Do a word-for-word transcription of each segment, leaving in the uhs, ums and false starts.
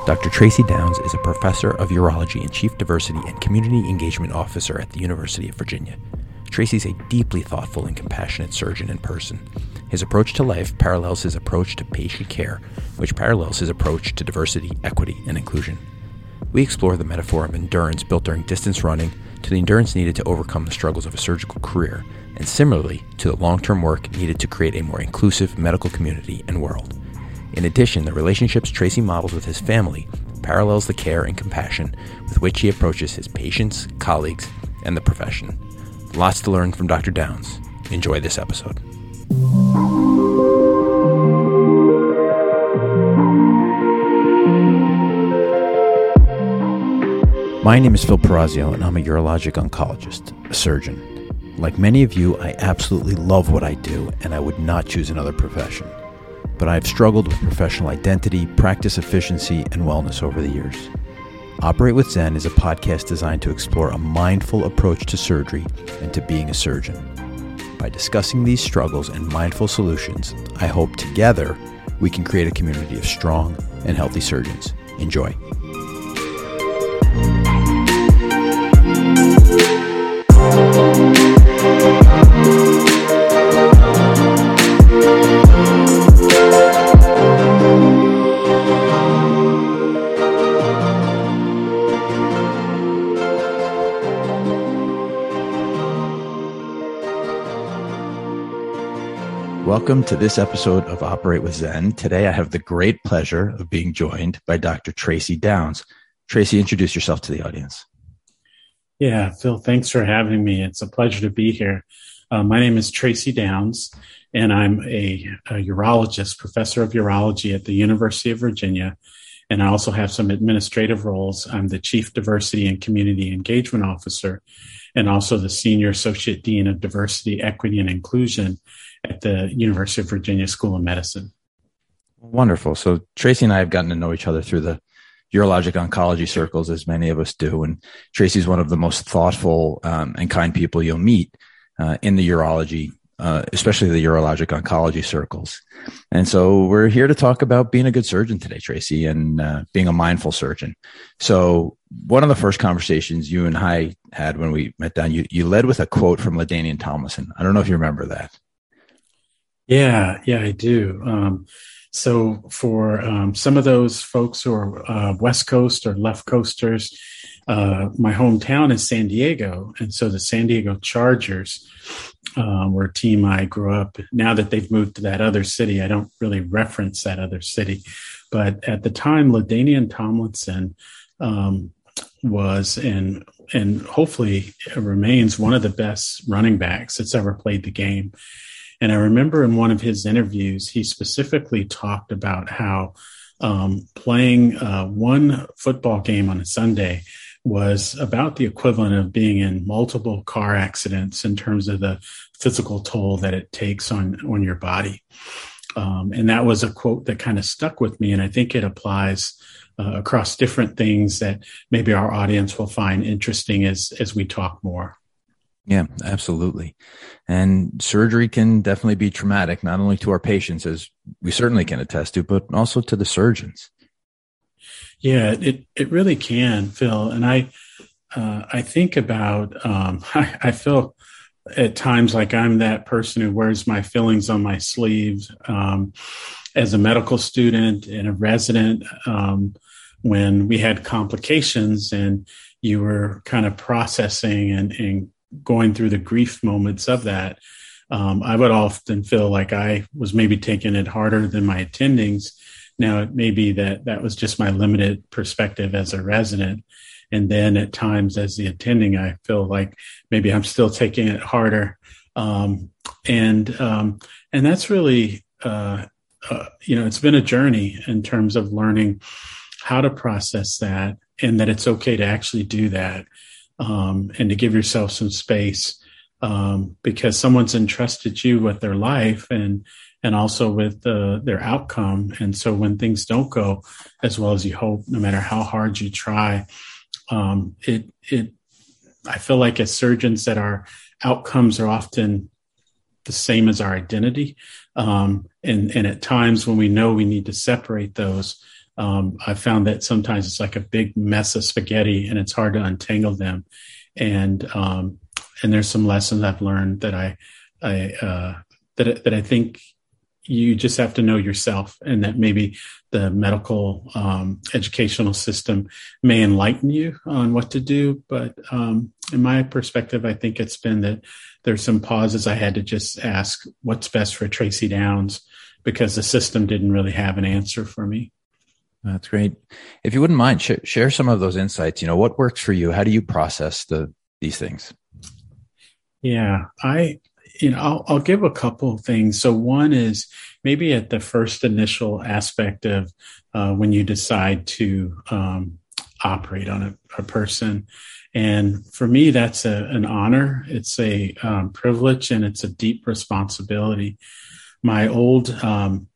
Doctor Tracy Downs is a professor of urology and chief diversity and community engagement officer at the University of Virginia. Tracy's a deeply thoughtful and compassionate surgeon in person. His approach to life parallels his approach to patient care, which parallels his approach to diversity, equity, and inclusion. We explore the metaphor of endurance built during distance running to the endurance needed to overcome the struggles of a surgical career, and similarly to the long-term work needed to create a more inclusive medical community and world. In addition, the relationships Tracy models with his family parallels the care and compassion with which he approaches his patients, colleagues, and the profession. Lots to learn from Doctor Downs. Enjoy this episode. My name is Phil Perazio, and I'm a urologic oncologist, a surgeon. Like many of you, I absolutely love what I do, and I would not choose another profession. But I've struggled with professional identity, practice efficiency, and wellness over the years. Operate with Zen is a podcast designed to explore a mindful approach to surgery and to being a surgeon. By discussing these struggles and mindful solutions, I hope together we can create a community of strong and healthy surgeons. Enjoy. Welcome to this episode of Operate with Zen. Today I have the great pleasure of being joined by Doctor Tracy Downs. Tracy, introduce yourself to the audience. Yeah, Phil, thanks for having me. It's a pleasure to be here. Uh, my name is Tracy Downs, and I'm a, a urologist, professor of urology at the University of Virginia, and I also have some administrative roles. I'm the Chief Diversity and Community Engagement Officer, and also the Senior Associate Dean of Diversity, Equity, and Inclusion at the University of Virginia School of Medicine. Wonderful. So Tracy and I have gotten to know each other through the urologic oncology circles, as many of us do. And Tracy's one of the most thoughtful um, and kind people you'll meet uh, in the urology, uh, especially the urologic oncology circles. And so we're here to talk about being a good surgeon today, Tracy, and uh, being a mindful surgeon. So one of the first conversations you and I had when we met down, you, you led with a quote from LaDainian Tomlinson. I don't know if you remember that. Yeah, yeah, I do. Um, so for um, some of those folks who are uh, West Coast or left coasters, uh, my hometown is San Diego. And so the San Diego Chargers uh, were a team I grew up. Now that they've moved to that other city, I don't really reference that other city. But at the time, LaDainian Tomlinson um, was and and hopefully remains one of the best running backs that's ever played the game. And I remember in one of his interviews, he specifically talked about how um, playing uh, one football game on a Sunday was about the equivalent of being in multiple car accidents in terms of the physical toll that it takes on, on your body. Um, and that was a quote that kind of stuck with me. And I think it applies uh, across different things that maybe our audience will find interesting as, as we talk more. Yeah, absolutely. And surgery can definitely be traumatic, not only to our patients, as we certainly can attest to, but also to the surgeons. Yeah, it, it really can, Phil. And I, uh, I think about, um, I, I feel at times like I'm that person who wears my feelings on my sleeve. Um, as a medical student and a resident, um, when we had complications and you were kind of processing and, and going through the grief moments of that, um, I would often feel like I was maybe taking it harder than my attendings. Now, it may be that that was just my limited perspective as a resident. And then at times as the attending, I feel like maybe I'm still taking it harder. Um, and um, and that's really, uh, uh, you know, it's been a journey in terms of learning how to process that and that it's okay to actually do that. Um, and to give yourself some space um, because someone's entrusted you with their life and and also with uh, their outcome. And so when things don't go as well as you hope, no matter how hard you try, um, it it I feel like as surgeons that our outcomes are often the same as our identity. Um, and, and at times when we know we need to separate those, um, I found that sometimes it's like a big mess of spaghetti and it's hard to untangle them. And, um, and there's some lessons I've learned that I, I, uh, that, that I think you just have to know yourself, and that maybe the medical, um, educational system may enlighten you on what to do. But, um, in my perspective, I think it's been that there's some pauses I had to just ask what's best for Tracy Downs, because the system didn't really have an answer for me. That's great. If you wouldn't mind, sh- share some of those insights. You know, what works for you? How do you process the these things? Yeah, I, you know, I'll, I'll give a couple of things. So one is maybe at the first initial aspect of uh, when you decide to um, operate on a, a person. And for me, that's a, an honor. It's a um, privilege, and it's a deep responsibility. My old um,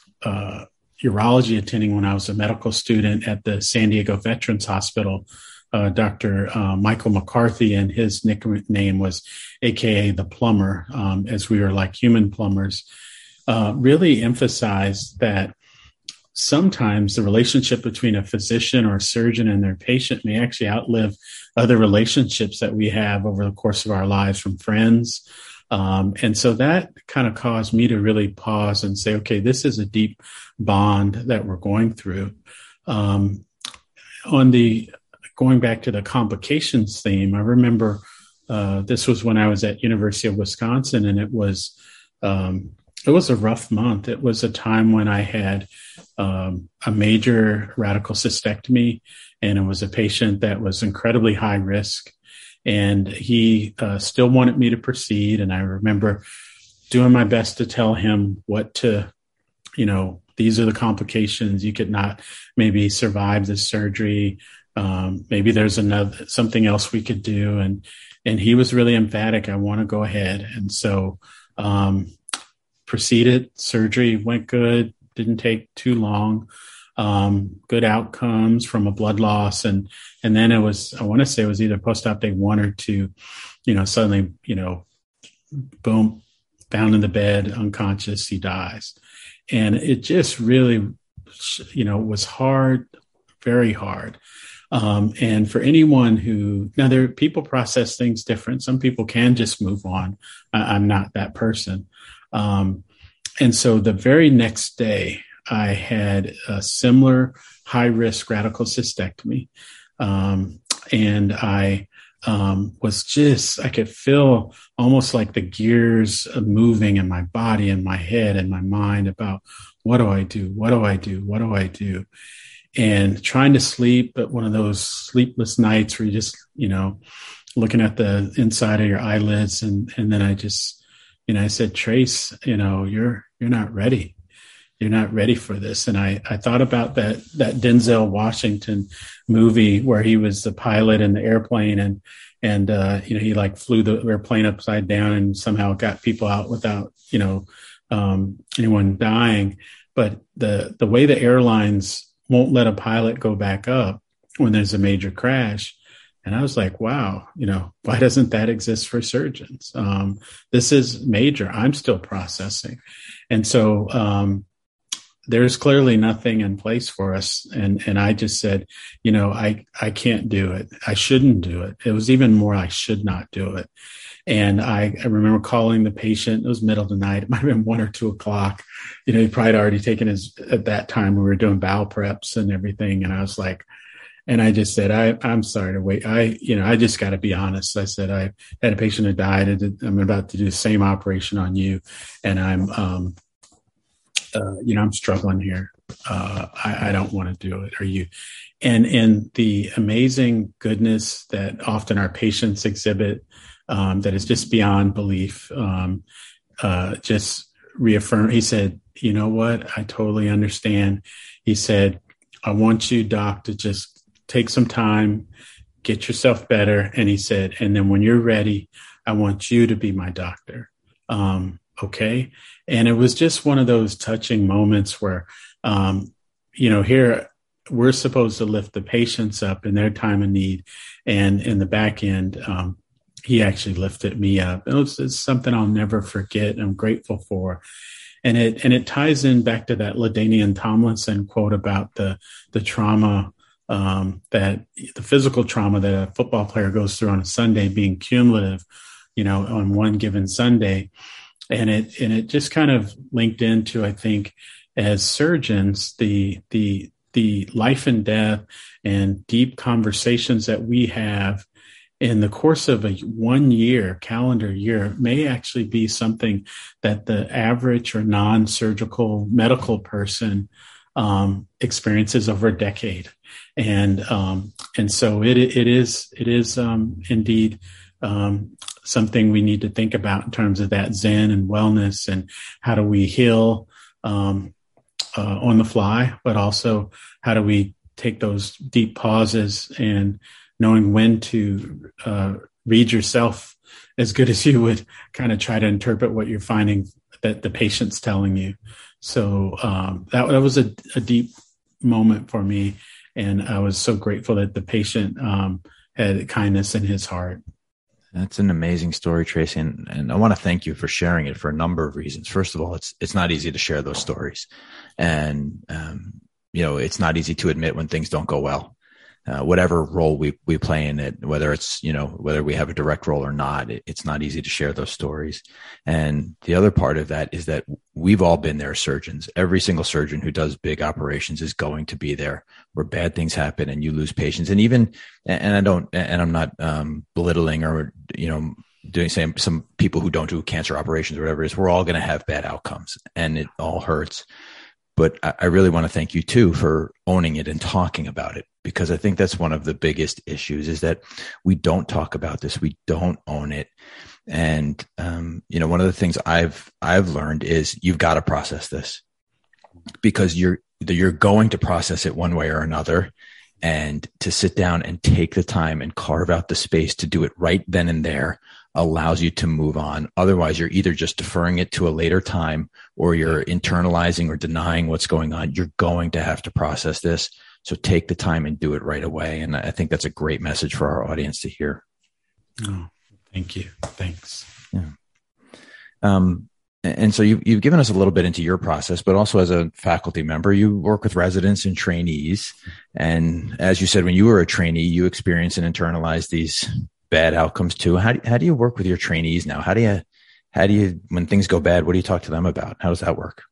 uh, urology attending when I was a medical student at the San Diego Veterans Hospital, uh, Doctor Uh, Michael McCarthy, and his nickname was A K A the plumber, um, as we were like human plumbers, uh, really emphasized that sometimes the relationship between a physician or a surgeon and their patient may actually outlive other relationships that we have over the course of our lives, from friends. Um, and so that kind of caused me to really pause and say, okay, this is a deep bond that we're going through. Um, on the going back to the complications theme, I remember uh, this was when I was at University of Wisconsin, and it was um, it was a rough month. It was a time when I had um, a major radical cystectomy, and it was a patient that was incredibly high risk. And he uh, still wanted me to proceed. And I remember doing my best to tell him what to, you know, these are the complications. You could not maybe survive this surgery. Um, maybe there's another, something else we could do. And, and he was really emphatic. I want to go ahead. And so um, proceeded. Surgery went good. Didn't take too long. Um, good outcomes from a blood loss. And, and then it was, I want to say it was either post-op day one or two, you know, suddenly, you know, boom, found in the bed, unconscious, he dies. And it just really, you know, was hard, very hard. Um, and for anyone who, now there, people process things different. Some people can just move on. I, I'm not that person. Um, and so the very next day, I had a similar high-risk radical cystectomy, um, and I um, was just, I could feel almost like the gears moving in my body and my head and my mind about what do I do? What do I do? What do I do? And trying to sleep, but one of those sleepless nights where you just, you know, looking at the inside of your eyelids. And, and then I just, you know, I said, Trace, you know, you're, you're not ready. You're not ready for this. And I, I thought about that, that Denzel Washington movie where he was the pilot in the airplane, and, and, uh, you know, he like flew the airplane upside down and somehow got people out without, you know, um, anyone dying. But the, the way the airlines won't let a pilot go back up when there's a major crash. And I was like, wow, you know, why doesn't that exist for surgeons? Um, this is major. I'm still processing. And so, um, there's clearly nothing in place for us. And, and I just said, you know, I, I can't do it. I shouldn't do it. It was even more, I should not do it. And I, I remember calling the patient. It was middle of the night. It might have been one or two o'clock. You know, he probably had already taken his, at that time we were doing bowel preps and everything. And I was like, and I just said, I, I'm sorry to wait. I, you know, I just got to be honest. I said, I had a patient who died. I did, I'm about to do the same operation on you. And I'm, um, Uh, you know, I'm struggling here. Uh, I, I don't want to do it. Are you? And, and the amazing goodness that often our patients exhibit, um, that is just beyond belief, um, uh, just reaffirm. He said, you know what? I totally understand. He said, I want you, doc, to just take some time, get yourself better. And he said, and then when you're ready, I want you to be my doctor. Um, okay. And it was just one of those touching moments where, um, you know, here we're supposed to lift the patients up in their time of need. And in the back end, um, he actually lifted me up. It was, it's something I'll never forget. I'm grateful for. and it and it ties in back to that LaDainian Tomlinson quote about the the trauma um, that the physical trauma that a football player goes through on a Sunday being cumulative, you know, on one given Sunday, and it and it just kind of linked into, I think, as surgeons, the the the life and death and deep conversations that we have in the course of a one year calendar year may actually be something that the average or non-surgical medical person um, experiences over a decade. And, um, and so it, it is, it is um, indeed um, something we need to think about in terms of that Zen and wellness, and how do we heal um, uh, on the fly, but also how do we take those deep pauses and knowing when to uh, read yourself as good as you would kind of try to interpret what you're finding that the patient's telling you. So um, that, that was a, a deep moment for me. And I was so grateful that the patient um, had kindness in his heart. That's an amazing story, Tracy. And, and I want to thank you for sharing it for a number of reasons. First of all, it's, it's not easy to share those stories. And, um, you know, it's not easy to admit when things don't go well. Uh, whatever role we, we play in it, whether it's, you know, whether we have a direct role or not, it, it's not easy to share those stories. And the other part of that is that we've all been there, surgeons. Every single surgeon who does big operations is going to be there where bad things happen and you lose patients. And even, and I don't, and I'm not um, belittling or, you know, doing same, some people who don't do cancer operations or whatever it is, we're all going to have bad outcomes and it all hurts. But I really want to thank you too for owning it and talking about it, because I think that's one of the biggest issues is that we don't talk about this. We don't own it. And, um, you know, one of the things I've, I've learned is you've got to process this, because you're, you're going to process it one way or another, and to sit down and take the time and carve out the space to do it right then and there allows you to move on. Otherwise, you're either just deferring it to a later time or you're internalizing or denying what's going on. You're going to have to process this. So take the time and do it right away. And I think that's a great message for our audience to hear. Oh, thank you. Thanks. Yeah. Um, and so you've, you've given us a little bit into your process, but also as a faculty member, you work with residents and trainees. And as you said, when you were a trainee, you experienced and internalized these bad outcomes too. How do, how do you work with your trainees now? How do you, how do you, when things go bad, what do you talk to them about? How does that work?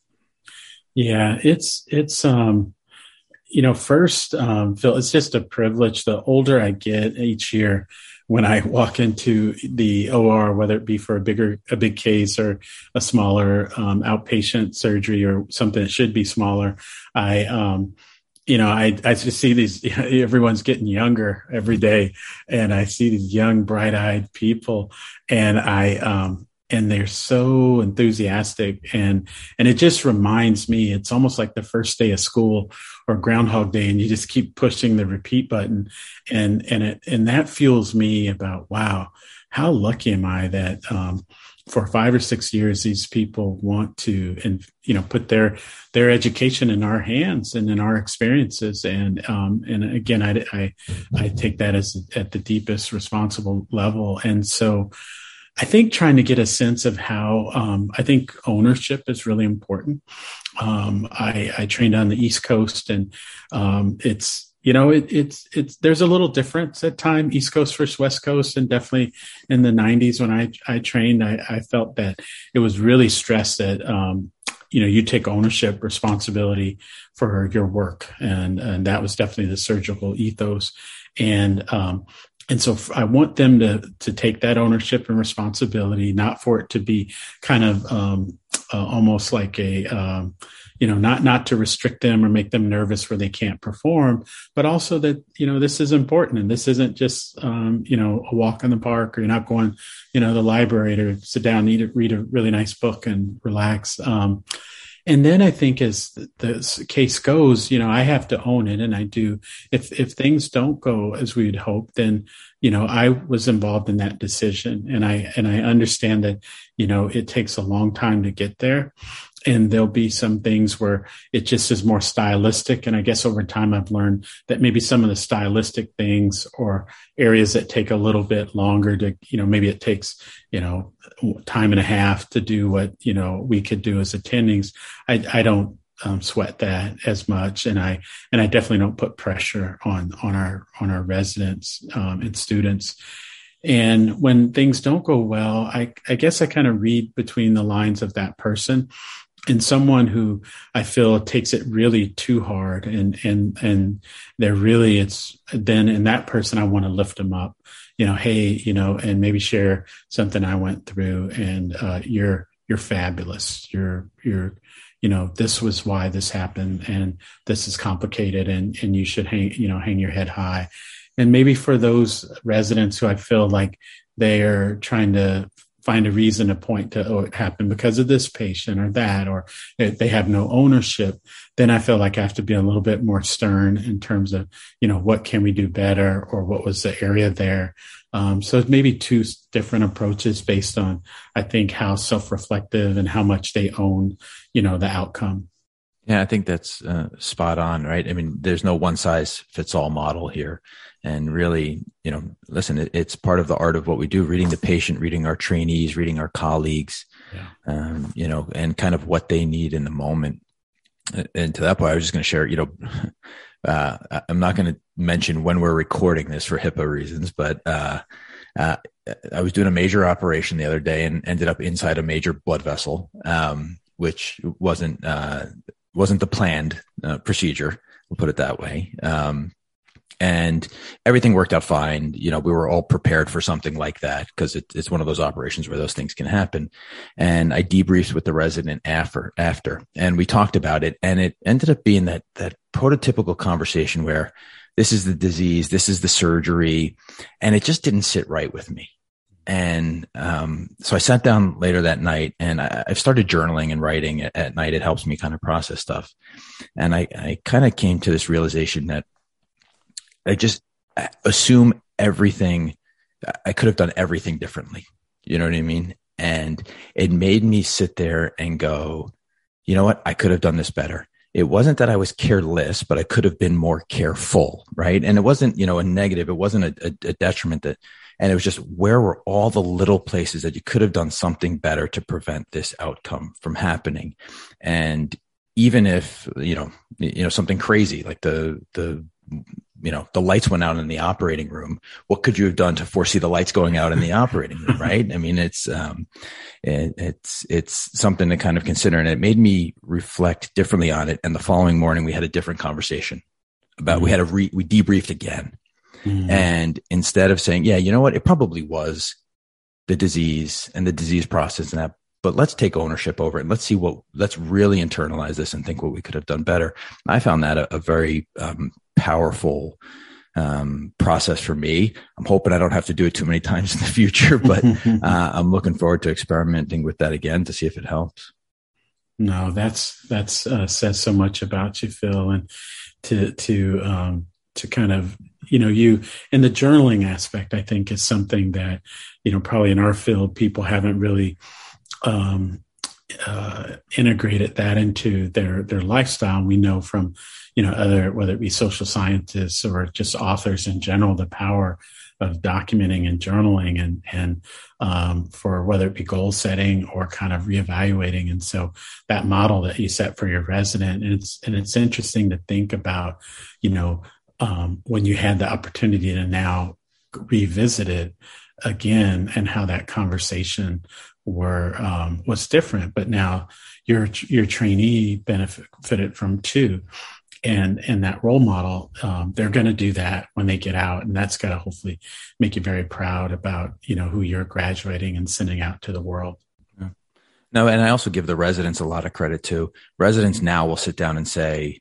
Yeah, it's, it's, um, you know, first, um, Phil, it's just a privilege. The older I get each year, when I walk into the O R, whether it be for a bigger, a big case or a smaller, um, outpatient surgery or something that should be smaller, I, um, You know, I, I just see these, everyone's getting younger every day, and I see these young, bright eyed people, and I, um, and they're so enthusiastic, and, and it just reminds me, it's almost like the first day of school or Groundhog Day, and you just keep pushing the repeat button. And, and it, and that fuels me about, wow, how lucky am I that, um, for five or six years, these people want to, and, you know, put their, their education in our hands and in our experiences. And, um, and again, I, I, I take that as at the deepest responsible level. And so I think trying to get a sense of how, um, I think ownership is really important. Um, I, I trained on the East Coast, and, um, it's, You know, it, it's, it's, there's a little difference at time, East Coast versus West Coast. And definitely in the nineties when I, I trained, I, I felt that it was really stressed that, um, you know, you take ownership, responsibility for your work. And, and that was definitely the surgical ethos. And, um, and so I want them to, to take that ownership and responsibility, not for it to be kind of, um, uh, almost like a, um, you know, not, not to restrict them or make them nervous where they can't perform, but also that, you know, this is important, and this isn't just, um, you know, a walk in the park, or you're not going, you know, to the library to sit down, and eat, read a really nice book and relax. Um, and then I think as the, the case goes, you know, I have to own it, and I do. If, if things don't go as we'd hope, then, you know, I was involved in that decision, and I, and I understand that, you know, it takes a long time to get there. and there'll be some things where it just is more stylistic. And I guess over time, I've learned that maybe some of the stylistic things or areas that take a little bit longer to, you know, maybe it takes, you know, time and a half to do what, you know, we could do as attendings. I, I don't um, sweat that as much. And I, and I definitely don't put pressure on, on our, on our residents um, and students. And when things don't go well, I, I guess I kind of read between the lines of that person. And someone who I feel takes it really too hard, and and and they're really, it's then in that person I want to lift them up, you know, hey, you know, and maybe share something I went through, and uh, you're you're fabulous, you're you're, you know, this was why this happened, and this is complicated, and and you should hang, you know, hang your head high. And maybe for those residents who I feel like they are trying to find a reason to point to, oh, it happened because of this patient or that, or they have no ownership, then I feel like I have to be a little bit more stern in terms of, you know, what can we do better, or what was the area there? Um, so it's maybe two different approaches based on, I think, how self-reflective and how much they own, you know, the outcome. Yeah, I think that's uh, spot on, right? I mean, there's no one size fits all model here. And really, you know, listen, it, it's part of the art of what we do, reading the patient, reading our trainees, reading our colleagues, yeah. um, you know, and kind of what they need in the moment. And to that point, I was just going to share, you know, uh, I'm not going to mention when we're recording this for HIPAA reasons, but uh, uh, I was doing a major operation the other day and ended up inside a major blood vessel, um, which wasn't, uh, wasn't the planned uh, procedure. We'll put it that way. Um, And everything worked out fine. You know, we were all prepared for something like that because it, it's one of those operations where those things can happen. And I debriefed with the resident after, after, and we talked about it. And it ended up being that, that prototypical conversation where this is the disease, this is the surgery, and it just didn't sit right with me. And, um, so I sat down later that night, and I, I've started journaling and writing at, at night. It helps me kind of process stuff. And I, I kind of came to this realization that I just assume everything. I could have done everything differently. You know what I mean? And it made me sit there and go, you know what? I could have done this better. It wasn't that I was careless, but I could have been more careful. Right. And it wasn't, you know, a negative. It wasn't a, a, a detriment that, and it was just, where were all the little places that you could have done something better to prevent this outcome from happening? And even if, you know, you know, something crazy like the, the, you know, the lights went out in the operating room. What could you have done to foresee the lights going out in the operating room? Right. I mean, it's, um, it, it's, it's something to kind of consider. And it made me reflect differently on it. And the following morning we had a different conversation about, mm-hmm. we had a re, we debriefed again. Mm-hmm. And instead of saying, yeah, you know what, it probably was the disease and the disease process and that, but let's take ownership over it. And let's see what, let's really internalize this and think what we could have done better. I found that a, a very, um, powerful um, process for me. I'm hoping I don't have to do it too many times in the future, but uh, I'm looking forward to experimenting with that again to see if it helps. No, that's that's uh, says so much about you, Phil, and to to um, to kind of, you know, you and the journaling aspect, I think, is something that, you know, probably in our field people haven't really um, uh, integrated that into their their lifestyle. We know from, you know, other, whether it be social scientists or just authors in general, the power of documenting and journaling and, and, um, for whether it be goal setting or kind of reevaluating. And so that model that you set for your resident, and it's, and it's interesting to think about, you know, um, when you had the opportunity to now revisit it again and how that conversation were, um, was different, but now your, your trainee benefited from too. And, and that role model, um, they're going to do that when they get out. And that's got to hopefully make you very proud about, you know, who you're graduating and sending out to the world. Yeah. No, and I also give the residents a lot of credit too. Residents now will sit down and say,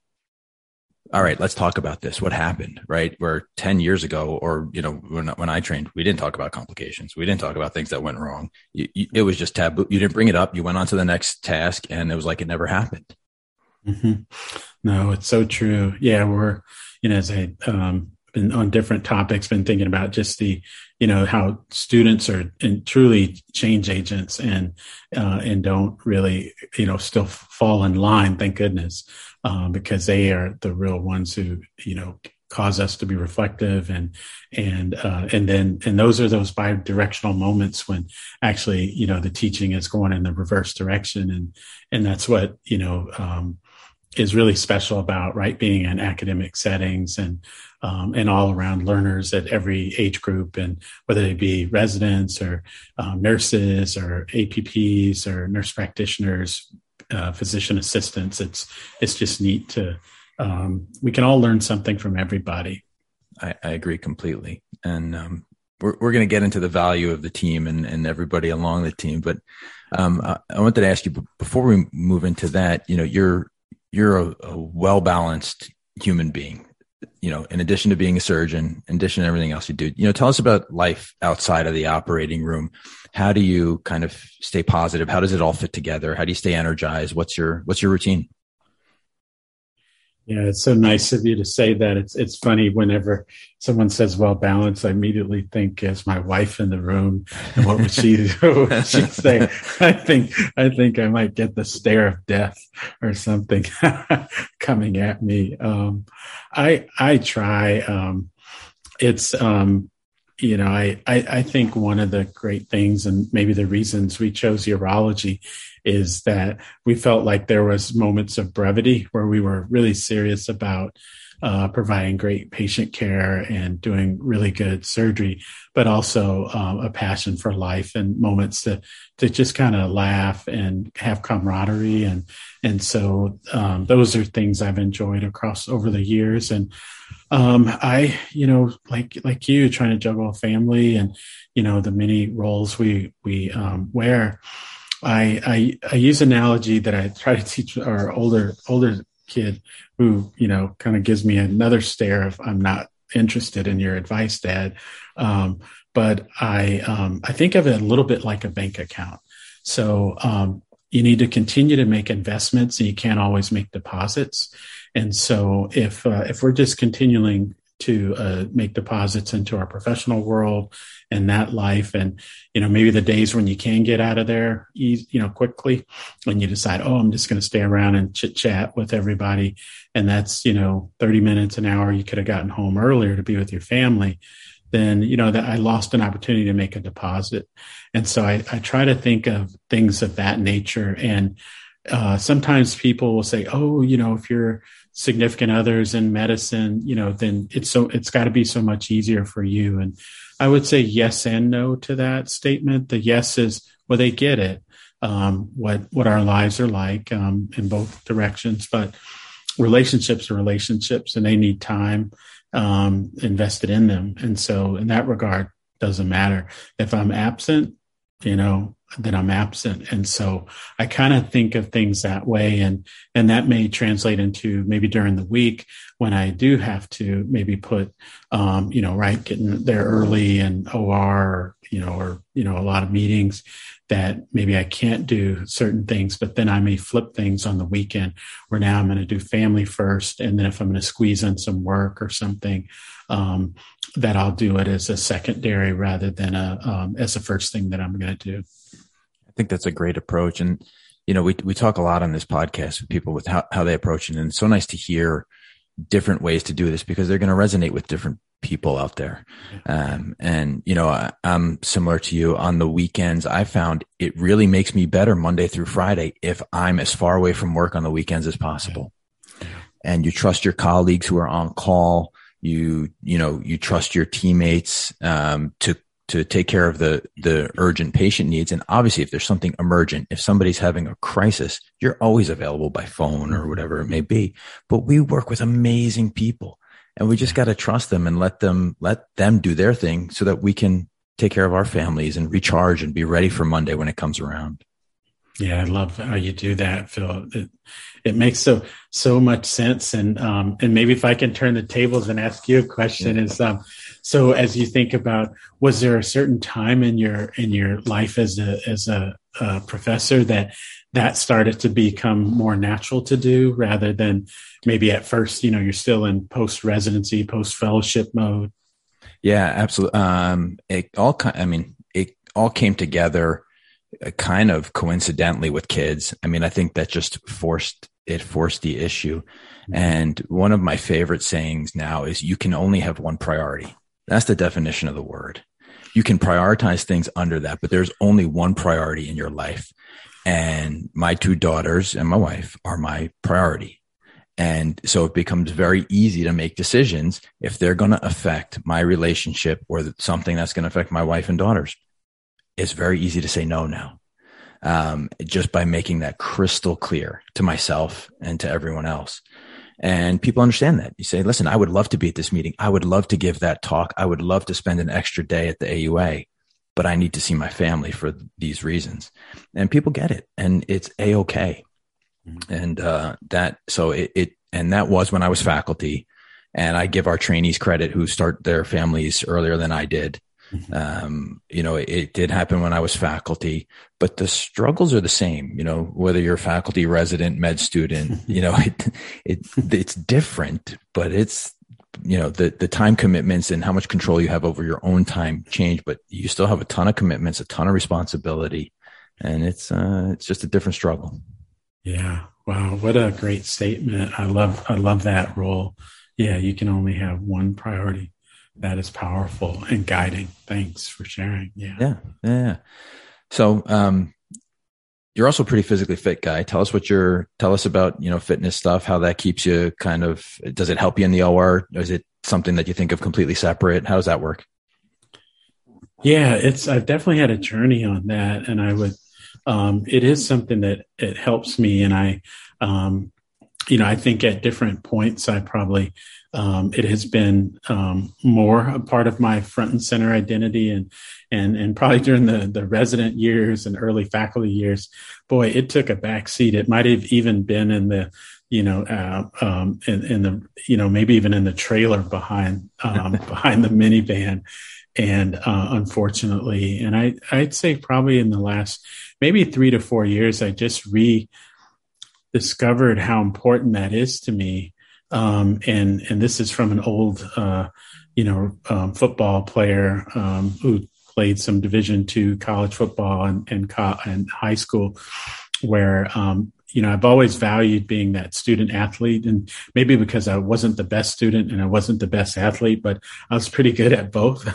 all right, let's talk about this. What happened, right? Where ten years ago, or, you know, when, when I trained, we didn't talk about complications. We didn't talk about things that went wrong. You, you, it was just taboo. You didn't bring it up. You went on to the next task, and it was like it never happened. Mm-hmm. No, it's so true. Yeah, we're, you know, as I um, been on different topics, been thinking about just the, you know, how students are and truly change agents and, uh, and don't really, you know, still fall in line, thank goodness, um, because they are the real ones who, you know, cause us to be reflective and, and, uh, and then, and those are those bi-directional moments when actually, you know, the teaching is going in the reverse direction. And, and that's what, you know, um, is really special about, right, being in academic settings and, um, and all around learners at every age group, and whether they be residents or um, nurses or A P Ps or nurse practitioners, uh, physician assistants. It's, it's just neat to, um, we can all learn something from everybody. I, I agree completely. And, um, we're, we're going to get into the value of the team and, and everybody along the team. But, um, I, I wanted to ask you before we move into that, you know, you're, you're a, a well-balanced human being, you know, in addition to being a surgeon, in addition to everything else you do. You know, tell us about life outside of the operating room. How do you kind of stay positive? How does it all fit together? How do you stay energized? What's your, what's your routine? Yeah, it's so nice of you to say that. It's it's funny whenever someone says well balanced, I immediately think, is my wife in the room? And what would she do? She'd say, I think I think I might get the stare of death or something coming at me. Um, I I try. Um, it's um, you know, I, I I think one of the great things, and maybe the reasons we chose urology, is that we felt like there was moments of brevity where we were really serious about uh, providing great patient care and doing really good surgery, but also um, a passion for life and moments to to just kind of laugh and have camaraderie. And and so um, those are things I've enjoyed across over the years. And um, I, you know, like like you, trying to juggle a family and, you know, the many roles we we um, wear. I, I I use analogy that I try to teach our older older kid who, you know, kind of gives me another stare if I'm not interested in your advice, Dad. Um, but I um, I think of it a little bit like a bank account. So um, you need to continue to make investments, and you can't always make deposits. And so if uh, if we're just continuing to uh, make deposits into our professional world and that life, and, you know, maybe the days when you can get out of there, you, you know, quickly, when you decide, oh, I'm just going to stay around and chit chat with everybody. And that's, you know, thirty minutes, an hour, you could have gotten home earlier to be with your family. Then, you know, that I lost an opportunity to make a deposit. And so I, I try to think of things of that nature. And uh, sometimes people will say, oh, you know, if you're significant others in medicine, you know, then it's so, it's got to be so much easier for you. And I would say yes and no to that statement. The yes is, well, they get it, um, what, what our lives are like, um, in both directions, but relationships are relationships, and they need time, um, invested in them. And so in that regard, doesn't matter if I'm absent, you know, then I'm absent. And so I kind of think of things that way. And, and that may translate into maybe during the week when I do have to maybe put, um, you know, right, getting there early and O R, or, you know, or, you know, a lot of meetings that maybe I can't do certain things, but then I may flip things on the weekend where now I'm going to do family first. And then if I'm going to squeeze in some work or something, um, that I'll do it as a secondary rather than a, um, as the first thing that I'm going to do. I think that's a great approach. And, you know, we, we talk a lot on this podcast with people with how, how they approach it. And it's so nice to hear different ways to do this, because they're going to resonate with different people out there. Um, and, you know, I, I'm similar to you on the weekends. I found it really makes me better Monday through Friday if I'm as far away from work on the weekends as possible. Yeah. Yeah. And you trust your colleagues who are on call. You, you know, you trust your teammates, um, to, to take care of the, the urgent patient needs. And obviously, if there's something emergent, if somebody's having a crisis, you're always available by phone or whatever it may be. But we work with amazing people, and we just got to trust them and let them, let them do their thing so that we can take care of our families and recharge and be ready for Monday when it comes around. Yeah, I love how you do that, Phil. It, it makes so so much sense. And um, and maybe if I can turn the tables and ask you a question, yeah. is um, so as you think about, was there a certain time in your in your life as a as a, a professor that that started to become more natural to do rather than maybe at first, you know, you're still in post residency, post fellowship mode. Yeah, absolutely. Um, it all, I mean, it all came together kind of coincidentally with kids. I mean, I think that just forced, it forced the issue. Mm-hmm. And one of my favorite sayings now is you can only have one priority. That's the definition of the word. You can prioritize things under that, but there's only one priority in your life. And my two daughters and my wife are my priority. And so it becomes very easy to make decisions if they're going to affect my relationship or something that's going to affect my wife and daughters. It's very easy to say no now, um, just by making that crystal clear to myself and to everyone else. And people understand that. You say, listen, I would love to be at this meeting. I would love to give that talk. I would love to spend an extra day at the A U A, but I need to see my family for these reasons. And people get it. And it's A-okay. Mm-hmm. And uh, that, so it, it, and that was when I was faculty. And I give our trainees credit who start their families earlier than I did. Um, you know, it, it did happen when I was faculty, but the struggles are the same, you know, whether you're faculty, resident, med student, you know, it, it, it's different, but it's, you know, the, the time commitments and how much control you have over your own time change, but you still have a ton of commitments, a ton of responsibility, and it's, uh, it's just a different struggle. Yeah. Wow. What a great statement. I love, I love that role. Yeah. You can only have one priority. That is powerful and guiding. Thanks for sharing. Yeah. Yeah. Yeah. So, um, you're also a pretty physically fit guy. Tell us what you're, tell us about, you know, fitness stuff, how that keeps you kind of, does it help you in the O R? Or is it something that you think of completely separate? How does that work? Yeah, it's, I've definitely had a journey on that. And I would, um, it is something that it helps me. And I, um, you know, I think at different points, I probably, um, it has been, um, more a part of my front and center identity, and, and, and probably during the, the resident years and early faculty years, boy, it took a back seat. It might have even been in the, you know, uh, um, in, in the, you know, maybe even in the trailer behind, um, behind the minivan. And, uh, unfortunately, and I, I'd say probably in the last maybe three to four years, I just re discovered how important that is to me. Um, and, and this is from an old, uh, you know, um, football player, um, who played some Division two college football and, and, co- and high school, where, um, you know, I've always valued being that student athlete, and maybe because I wasn't the best student and I wasn't the best athlete, but I was pretty good at both.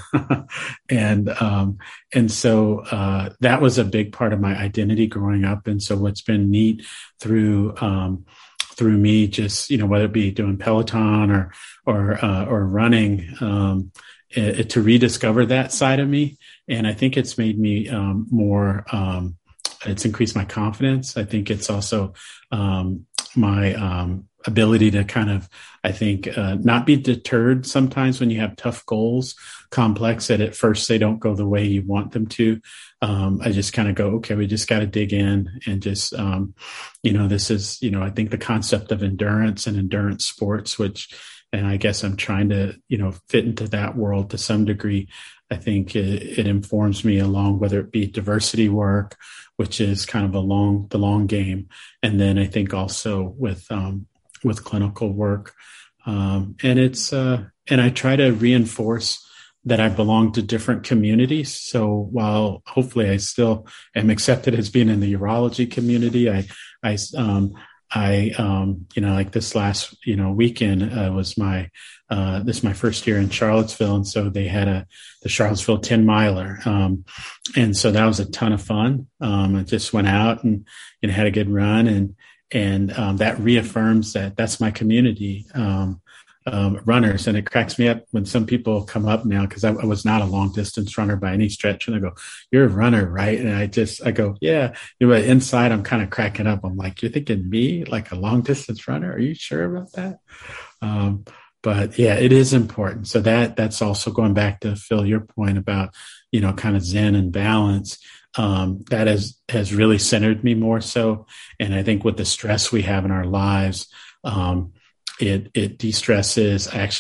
and, um, and so, uh, that was a big part of my identity growing up. And so what's been neat through, um, through me just, you know, whether it be doing Peloton or, or, uh, or running, um, it, to rediscover that side of me. And I think it's made me, um, more, um, it's increased my confidence. I think it's also, um, my, um, ability to kind of, I think, uh, not be deterred sometimes when you have tough goals, complex that at first they don't go the way you want them to. Um, I just kind of go, okay, we just got to dig in and just, um, you know, this is, you know, I think the concept of endurance and endurance sports, which, and I guess I'm trying to, you know, fit into that world to some degree. I think it, it informs me along, whether it be diversity work, which is kind of a long, the long game. And then I think also with, um, with clinical work. Um, and it's, uh, and I try to reinforce that I belong to different communities. So while hopefully I still am accepted as being in the urology community, I, I, um, I, um, you know, like this last, you know, weekend, uh, was my, uh, this is my first year in Charlottesville. And so they had a, the Charlottesville ten miler. Um, and so that was a ton of fun. Um, I just went out and, and had a good run, and, and, um, that reaffirms that that's my community, um, um, runners. And it cracks me up when some people come up now, cause I, I was not a long distance runner by any stretch. And I go, you're a runner, right? And I just, I go, yeah. You know, inside I'm kind of cracking up. I'm like, you're thinking me, like a long distance runner? Are you sure about that? Um, but yeah, it is important. So that, that's also going back to Phil, your point about, you know, kind of Zen and balance. Um, that has, has really centered me more so. And I think with the stress we have in our lives, um, it, it de-stresses. I actually,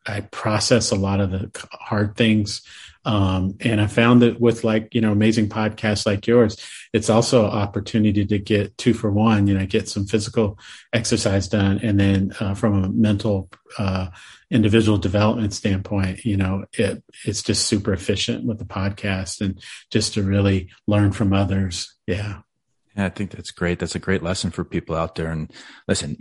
I process a lot of the hard things. Um, and I found that with like, you know, amazing podcasts like yours, it's also an opportunity to get two for one, you know, get some physical exercise done. And then uh, from a mental uh, individual development standpoint, you know, it, it's just super efficient with the podcast and just to really learn from others. Yeah. Yeah, I think that's great. That's a great lesson for people out there. And listen,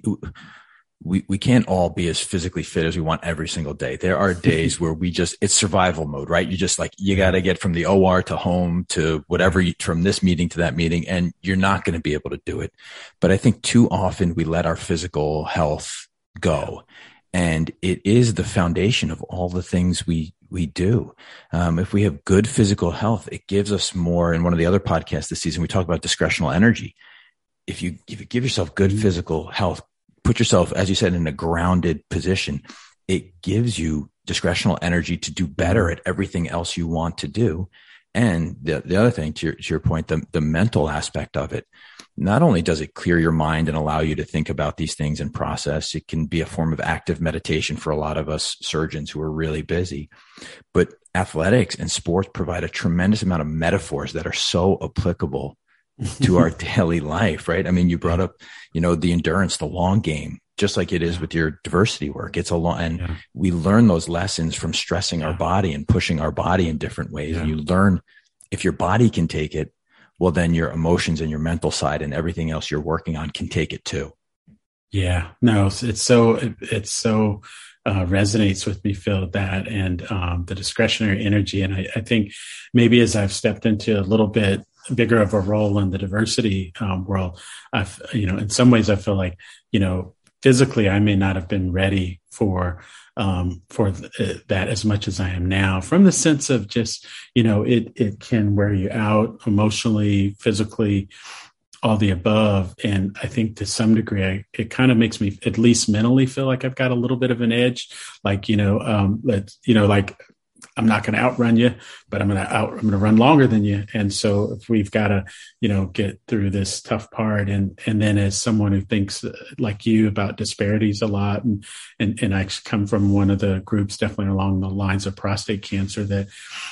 we, we can't all be as physically fit as we want every single day. There are days where we just, it's survival mode, right? You just like, you got to get from the O R to home to whatever, you, from this meeting to that meeting, and you're not going to be able to do it. But I think too often we let our physical health go. And it is the foundation of all the things we, we do. Um, if we have good physical health, it gives us more. In one of the other podcasts this season, we talk about discretional energy. If you, if you give yourself good physical health, put yourself, as you said, in a grounded position, it gives you discretional energy to do better at everything else you want to do. And the, the other thing, to your, to your point, the, the mental aspect of it, not only does it clear your mind and allow you to think about these things and process, it can be a form of active meditation for a lot of us surgeons who are really busy. But athletics and sports provide a tremendous amount of metaphors that are so applicable to our daily life, right? I mean, you brought up, you know, the endurance, the long game, just like it is with your diversity work. It's a long, and yeah. we learn those lessons from stressing yeah. our body and pushing our body in different ways. Yeah. And you learn, if your body can take it, well, then your emotions and your mental side and everything else you're working on can take it too. Yeah, no, it's so, it, it's so, uh, resonates with me, Phil, that, and, um, the discretionary energy. And I, I think maybe as I've stepped into a little bit bigger of a role in the diversity, um, world, I've, you know, in some ways I feel like, you know, physically I may not have been ready for, um, for th- that as much as I am now, from the sense of just, you know, it, it can wear you out emotionally, physically, all the above. And I think to some degree, I, it kind of makes me at least mentally feel like I've got a little bit of an edge. Like, you know, um, let's, you know, like I'm not going to outrun you, but I'm going to out, I'm going to run longer than you. And so if we've got to, you know, get through this tough part, and, and then as someone who thinks like you about disparities a lot, and, and, and I come from one of the groups definitely along the lines of prostate cancer, that,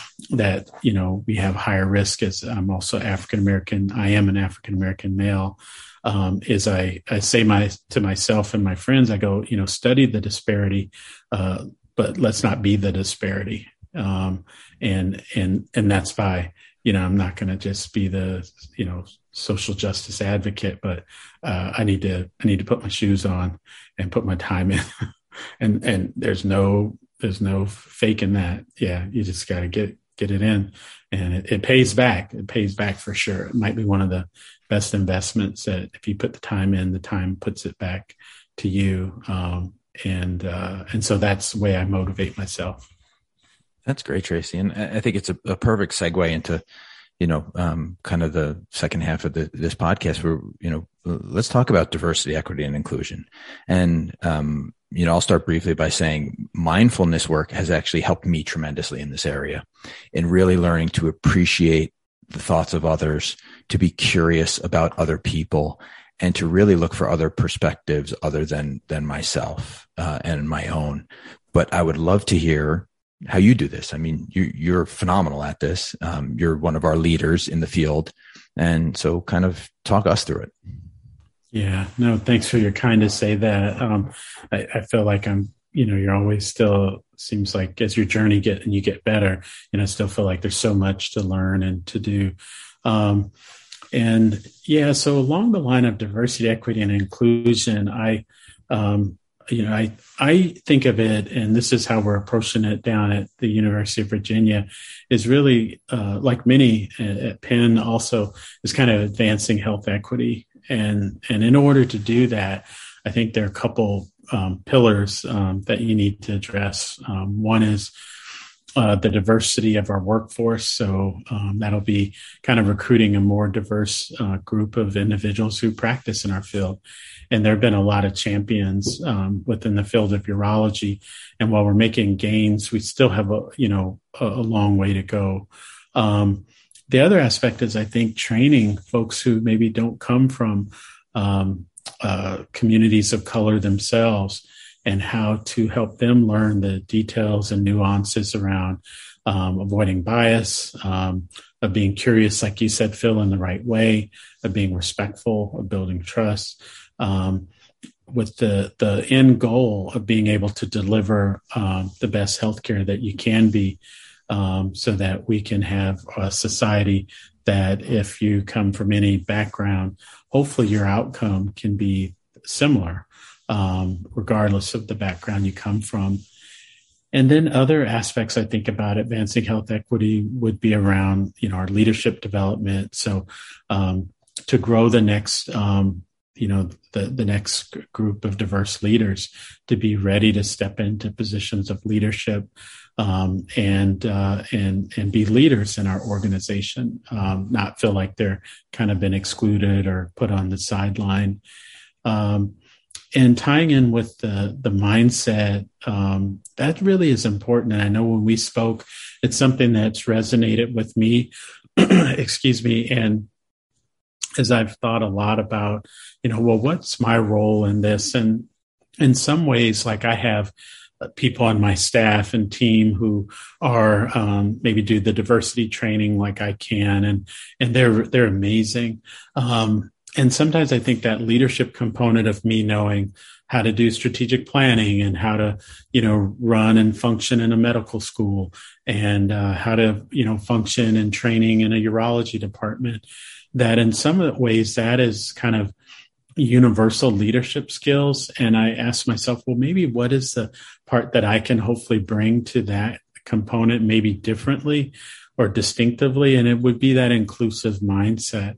that, you know, we have higher risk, as I'm also African-American. I am an African-American male. Um, is I, I say my, to myself and my friends, I go, you know, study the disparity, uh, but let's not be the disparity. Um, and, and, and that's by, you know, I'm not going to just be the, you know, social justice advocate, but, uh, I need to, I need to put my shoes on and put my time in. and, and there's no, there's no faking that. Yeah. You just got to get, get it in, and it, it pays back. It pays back for sure. It might be one of the best investments that if you put the time in, the time puts it back to you. Um, and, uh, and so that's the way I motivate myself. That's great, Tracy. And I think it's a, a perfect segue into, you know, um, kind of the second half of the, this podcast where, you know, let's talk about diversity, equity, and inclusion. And, um, you know, I'll start briefly by saying mindfulness work has actually helped me tremendously in this area, in really learning to appreciate the thoughts of others, to be curious about other people, and to really look for other perspectives other than, than myself, uh, and my own. But I would love to hear how you do this. I mean, you, you're phenomenal at this. Um, you're one of our leaders in the field. And so kind of talk us through it. Yeah, no, thanks for your kind to say that. Um, I, I feel like I'm, you know, you're always still, seems like as your journey get and you get better, you know, I still feel like there's so much to learn and to do. Um, and yeah, so along the line of diversity, equity, and inclusion, I, um, you know, I, I think of it, and this is how we're approaching it down at the University of Virginia, is really, uh, like many at, at Penn also, is kind of advancing health equity. And, and in order to do that, I think there are a couple, um, pillars, um, that you need to address. Um, one is, uh, the diversity of our workforce. So, um, that'll be kind of recruiting a more diverse, uh, group of individuals who practice in our field. And there have been a lot of champions, um, within the field of urology. And while we're making gains, we still have a, you know, a, a long way to go. Um, The other aspect is, I think, training folks who maybe don't come from um, uh, communities of color themselves and how to help them learn the details and nuances around um, avoiding bias, um, of being curious, like you said, Phil, in the right way, of being respectful, of building trust, um, with the the end goal of being able to deliver um, the best healthcare that you can be, um, so that we can have a society that, if you come from any background, hopefully your outcome can be similar, um, regardless of the background you come from. And then other aspects I think about advancing health equity would be around, you know, our leadership development. So um, to grow the next, um, you know, the, the next group of diverse leaders to be ready to step into positions of leadership, um, and, uh, and, and be leaders in our organization, um, not feel like they're kind of been excluded or put on the sideline. Um, And tying in with the the mindset, um, that really is important. And I know when we spoke, it's something that's resonated with me, excuse me. And as I've thought a lot about, you know, well, what's my role in this? And in some ways, like I have people on my staff and team who are um, maybe do the diversity training like I can, and and they're they're amazing. Um, And sometimes I think that leadership component of me knowing how to do strategic planning and how to, you know, run and function in a medical school, and uh, how to, you know, function in training in a urology department, that in some ways that is kind of universal leadership skills. And I asked myself, well, maybe what is the part that I can hopefully bring to that component, maybe differently or distinctively? And it would be that inclusive mindset.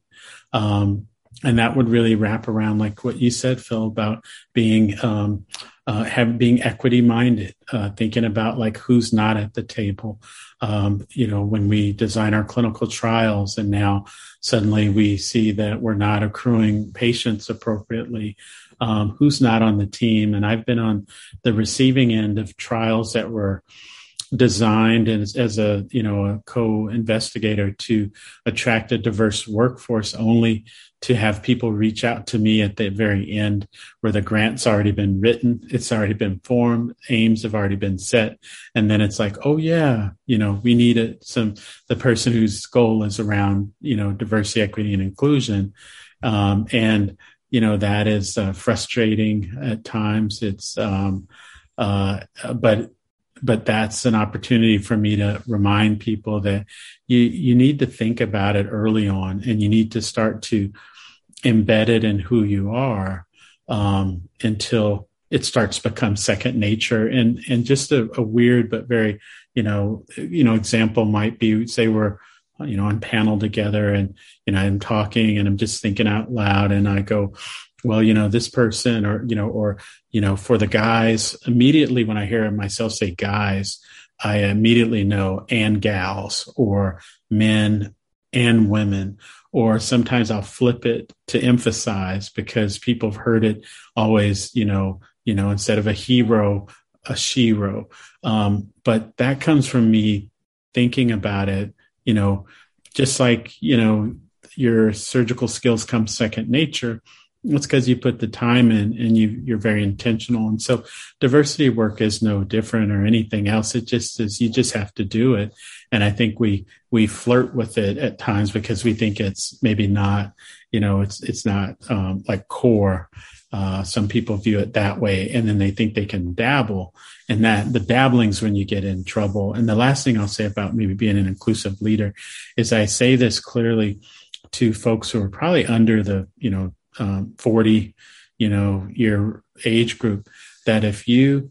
Um, And that would really wrap around, like what you said, Phil, about being um, uh, have, being equity minded, uh, thinking about like who's not at the table. Um, you know, when we design our clinical trials, and now suddenly we see that we're not accruing patients appropriately, um, who's not on the team. And I've been on the receiving end of trials that were designed as, as a, you know, a co-investigator to attract a diverse workforce, only to have people reach out to me at the very end where the grant's already been written, it's already been formed, aims have already been set. And then it's like, oh yeah, you know, we need a, some, the person whose goal is around, you know, diversity, equity, and inclusion. Um, and, you know, that is uh, frustrating at times. It's, um, uh, but But that's an opportunity for me to remind people that you, you need to think about it early on, and you need to start to embed it in who you are, um, until it starts to become second nature. And, and just a, a weird, but very, you know, you know, example might be, say we're, you know, on panel together, and, you know, I'm talking and I'm just thinking out loud, and I go, well, you know, this person, or, you know, or, you know, for the guys, immediately when I hear myself say guys, I immediately know and gals, or men and women, or sometimes I'll flip it to emphasize, because people have heard it always, you know, you know, instead of a hero, a shero. Um, but that comes from me thinking about it, you know, just like, you know, your surgical skills come second nature. It's because you put the time in, and you, you're very intentional. And so diversity work is no different or anything else. It just is, you just have to do it. And I think we, we flirt with it at times because we think it's maybe not, you know, it's, it's not um, like core. Uh, some people view it that way, and then they think they can dabble, and that the dabbling's when you get in trouble. And the last thing I'll say about maybe being an inclusive leader is I say this clearly to folks who are probably under the, you know, Um, forty, you know, year age group, that if you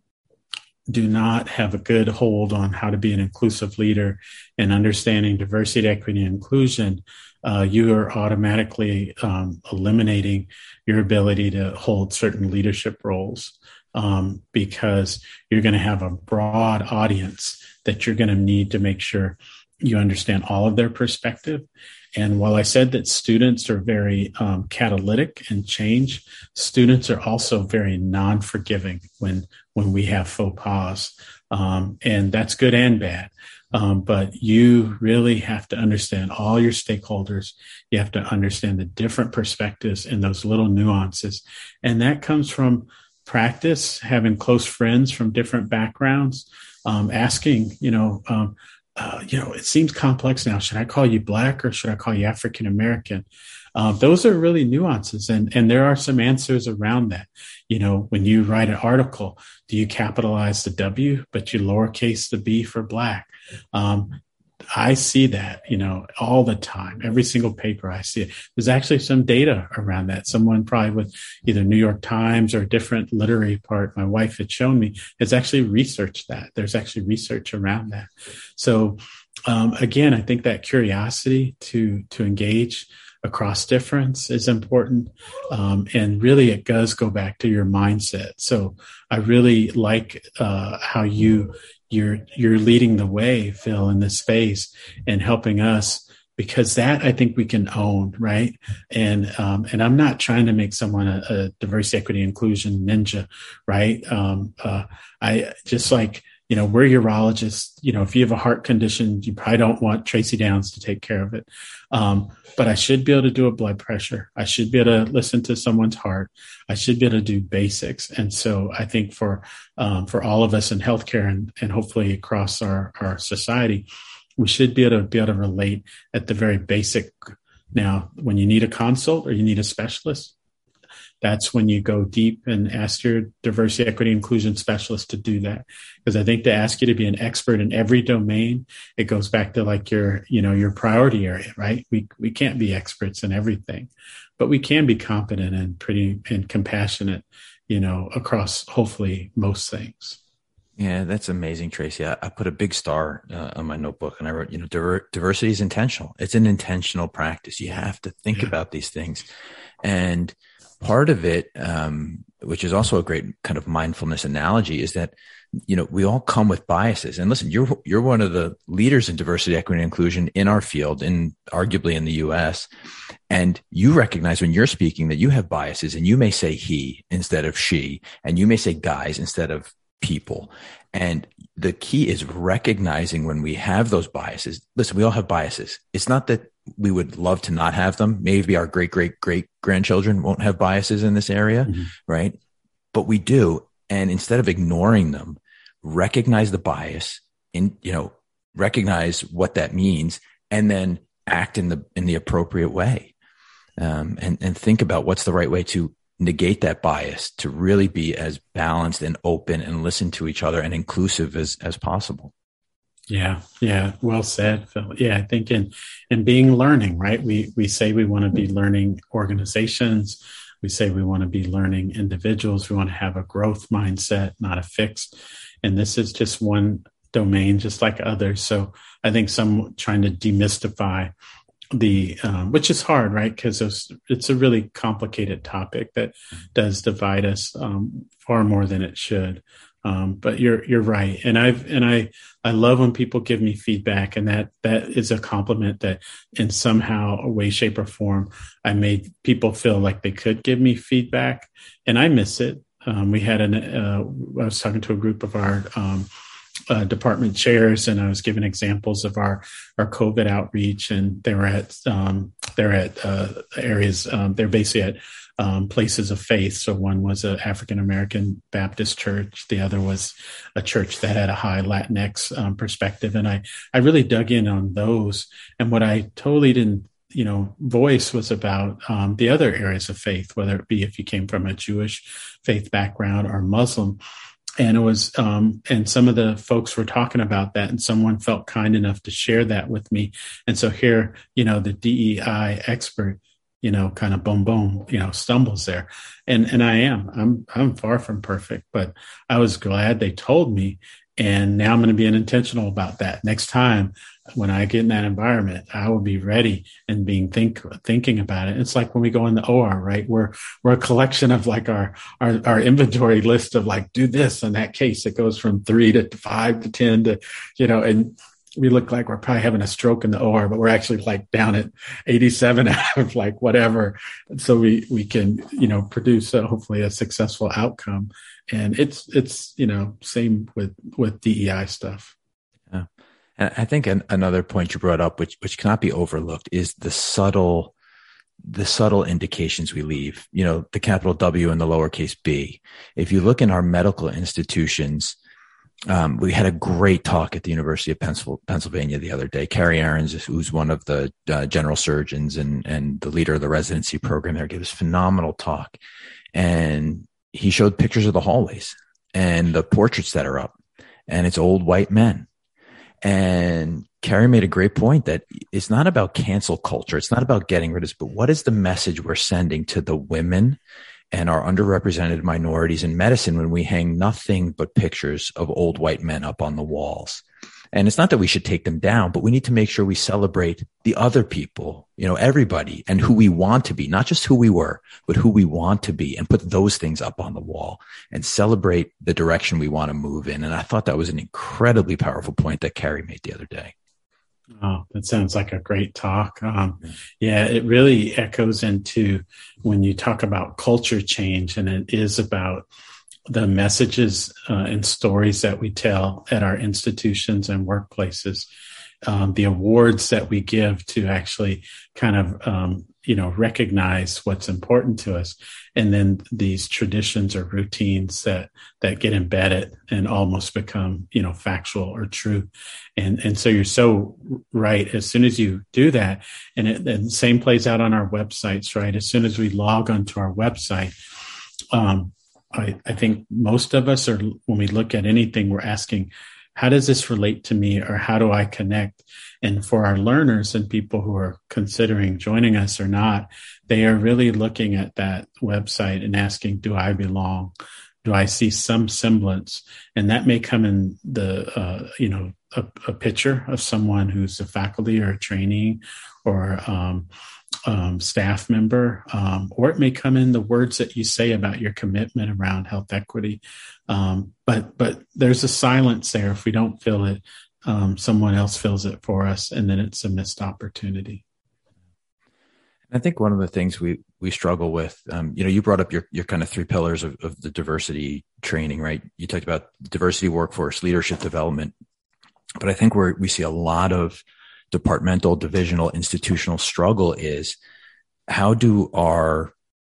do not have a good hold on how to be an inclusive leader and understanding diversity, equity, and inclusion, uh, you are automatically um, eliminating your ability to hold certain leadership roles, um, because you're going to have a broad audience that you're going to need to make sure you understand all of their perspective. And while I said that students are very um, catalytic in change, students are also very non-forgiving when when we have faux pas. Um, and that's good and bad. Um, but you really have to understand all your stakeholders. You have to understand the different perspectives and those little nuances. And that comes from practice, having close friends from different backgrounds, um, asking, you know, um, uh, you know, it seems complex now. Should I call you Black or should I call you African American? Uh, those are really nuances, and and there are some answers around that. You know, when you write an article, do you capitalize the W but you lowercase the B for Black? Um, I see that, you know, all the time. Every single paper I see it. There's actually some data around that. Someone probably with either New York Times or a different literary part, my wife had shown me, has actually researched that. There's actually research around that. So um, again, I think that curiosity to to engage across difference is important. Um, and really, it does go back to your mindset. So I really like uh, how you you're you're leading the way, Phil, in this space and helping us, because that I think we can own, right? And um, and I'm not trying to make someone a, a diversity, equity, inclusion ninja, right? Um, uh, I just like, you know, we're urologists. You know, if you have a heart condition, you probably don't want Tracy Downs to take care of it. Um, but I should be able to do a blood pressure. I should be able to listen to someone's heart. I should be able to do basics. And so I think for um, for all of us in healthcare and, and hopefully across our, our society, we should be able to be able to relate at the very basic. Now, when you need a consult or you need a specialist, that's when you go deep and ask your diversity, equity, inclusion specialist to do that. Because I think to ask you to be an expert in every domain, it goes back to like your, you know, your priority area, right? We we can't be experts in everything, but we can be competent and pretty and compassionate, you know, across hopefully most things. Yeah, that's amazing, Tracy. I, I put a big star uh, on my notebook and I wrote, you know, diver, diversity is intentional. It's an intentional practice. You have to think yeah. about these things. And part of it, um, which is also a great kind of mindfulness analogy, is that, you know, we all come with biases. And listen, you're you're one of the leaders in diversity, equity, and inclusion in our field, and arguably in the U S. And you recognize when you're speaking that you have biases, and you may say he instead of she, and you may say guys instead of people. And the key is recognizing when we have those biases. Listen, we all have biases. It's not that we would love to not have them. Maybe our great, great, great grandchildren won't have biases in this area, mm-hmm. right? But we do. And instead of ignoring them, recognize the bias and, you know, recognize what that means, and then act in the, in the appropriate way. Um, and, and think about what's the right way to negate that bias, to really be as balanced and open and listen to each other and inclusive as, as possible. Yeah. Yeah. Well said, Phil. Yeah. I think in, in being learning, right? We, we say we want to be learning organizations. We say we want to be learning individuals. We want to have a growth mindset, not a fixed. And this is just one domain, just like others. So I think some trying to demystify the, um, which is hard, right? Because it's a really complicated topic that does divide us um, far more than it should. Um, but you're you're right, and I've and I I love when people give me feedback, and that that is a compliment that in somehow a way, shape, or form I made people feel like they could give me feedback, and I miss it. Um, we had an uh, I was talking to a group of our um, uh, department chairs, and I was giving examples of our our COVID outreach, and they were at um, they're at uh, areas um, they're basically at. Um, places of faith. So one was an African American Baptist church. The other was a church that had a high Latinx um, perspective. And I, I really dug in on those. And what I totally didn't, you know, voice was about um, the other areas of faith, whether it be if you came from a Jewish faith background or Muslim. And it was, um, and some of the folks were talking about that, and someone felt kind enough to share that with me. And so here, you know, the D E I expert, you know, kind of boom, boom, you know, stumbles there. And, and I am, I'm, I'm far from perfect, but I was glad they told me. And now I'm going to be intentional about that. Next time when I get in that environment, I will be ready and being think, thinking about it. It's like when we go in the O R, right? We're, we're a collection of like our, our, our inventory list of like, do this in that case. It goes from three to five to ten to, you know, and we look like we're probably having a stroke in the O R, but we're actually like down at eighty-seven out of like whatever. So we, we can, you know, produce a, hopefully a successful outcome. And it's, it's, you know, same with, with D E I stuff. Yeah. And I think an, another point you brought up, which, which cannot be overlooked, is the subtle the subtle indications we leave, you know, the capital W and the lowercase b. If you look in our medical institutions, um, we had a great talk at the University of Pennsylvania the other day. Carrie Ahrens, who's one of the uh, general surgeons and, and the leader of the residency program there, gave this phenomenal talk. And he showed pictures of the hallways and the portraits that are up, and it's old white men. And Carrie made a great point that it's not about cancel culture. It's not about getting rid of it, but what is the message we're sending to the women and our underrepresented minorities in medicine when we hang nothing but pictures of old white men up on the walls? And it's not that we should take them down, but we need to make sure we celebrate the other people, you know, everybody, and who we want to be, not just who we were, but who we want to be, and put those things up on the wall and celebrate the direction we want to move in. And I thought that was an incredibly powerful point that Carrie made the other day. Oh, that sounds like a great talk. Um, yeah, it really echoes into when you talk about culture change, and it is about the messages uh, and stories that we tell at our institutions and workplaces, um, the awards that we give to actually kind of, um, you know, recognize what's important to us. And then these traditions or routines that, that get embedded and almost become, you know, factual or true. And, and so you're so right. As soon as you do that, and it, and same plays out on our websites, right? As soon as we log onto our website, um, I, I think most of us are, when we look at anything, we're asking, how does this relate to me, or how do I connect? And for our learners and people who are considering joining us or not, they are really looking at that website and asking, do I belong? Do I see some semblance? And that may come in the, uh, you know, a, a picture of someone who's a faculty or a trainee or um, um, staff member, um, or it may come in the words that you say about your commitment around health equity. Um, but but there's a silence there. If we don't feel it, um, someone else fills it for us, and then it's a missed opportunity. I think one of the things we we struggle with, um, you know, you brought up your your kind of three pillars of, of the diversity training, right? You talked about diversity, workforce, leadership development, but I think where we see a lot of departmental, divisional, institutional struggle is how do our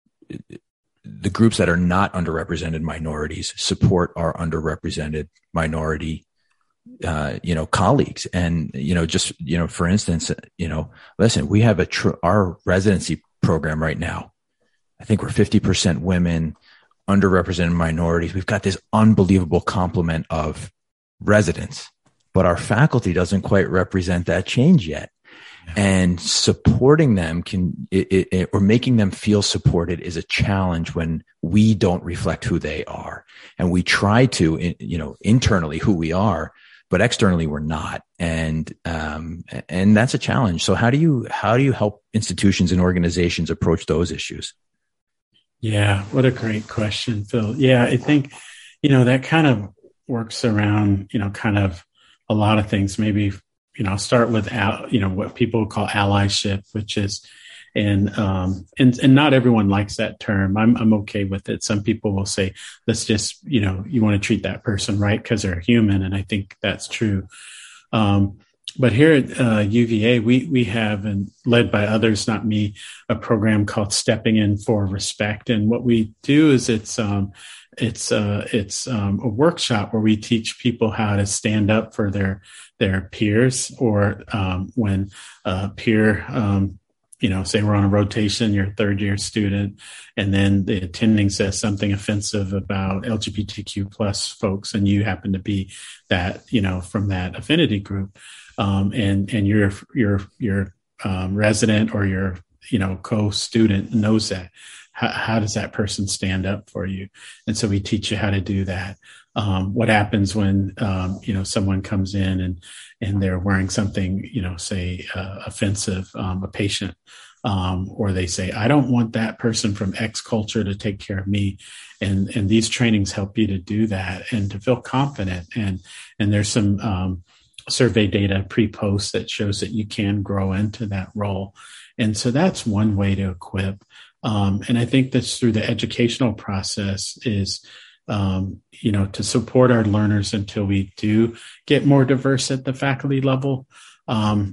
the groups that are not underrepresented minorities support our underrepresented minority uh, you know, colleagues. And, you know, just, you know, for instance, you know, listen, we have a, tr- our residency program right now. I think we're fifty percent women, underrepresented minorities. We've got this unbelievable complement of residents, but our faculty doesn't quite represent that change yet. Yeah. And supporting them can, it, it, it, or making them feel supported is a challenge when we don't reflect who they are. And we try to, you know, internally who we are, but externally we're not. And, um, and that's a challenge. So how do you, how do you help institutions and organizations approach those issues? Yeah. What a great question, Phil. Yeah. I think, you know, that kind of works around, you know, kind of a lot of things. Maybe, you know, I'll start with, you know, what people call allyship, which is, and, um, and, and not everyone likes that term. I'm, I'm okay with it. Some people will say, let's just, you know, you want to treat that person right because they're human. And I think that's true. Um, but here at uh, U V A, we, we have, and led by others, not me, a program called Stepping In for Respect. And what we do is it's, um, it's, uh, it's um, a workshop where we teach people how to stand up for their, their peers, or um, when a peer, um, you know, say we're on a rotation, you're a third year student, and then the attending says something offensive about L G B T Q plus folks, and you happen to be that, you know, from that affinity group, um, and and your your your um, resident or your, you know, co-student knows that. How, how does that person stand up for you? And so we teach you how to do that. Um, what happens when, um, you know, someone comes in and, and they're wearing something, you know, say, uh, offensive, um, a patient, um, or they say, I don't want that person from X culture to take care of me. And, and these trainings help you to do that and to feel confident. And, and there's some, um, survey data pre-post that shows that you can grow into that role. And so that's one way to equip. Um, and I think that's through the educational process is, um, you know, to support our learners until we do get more diverse at the faculty level. Um,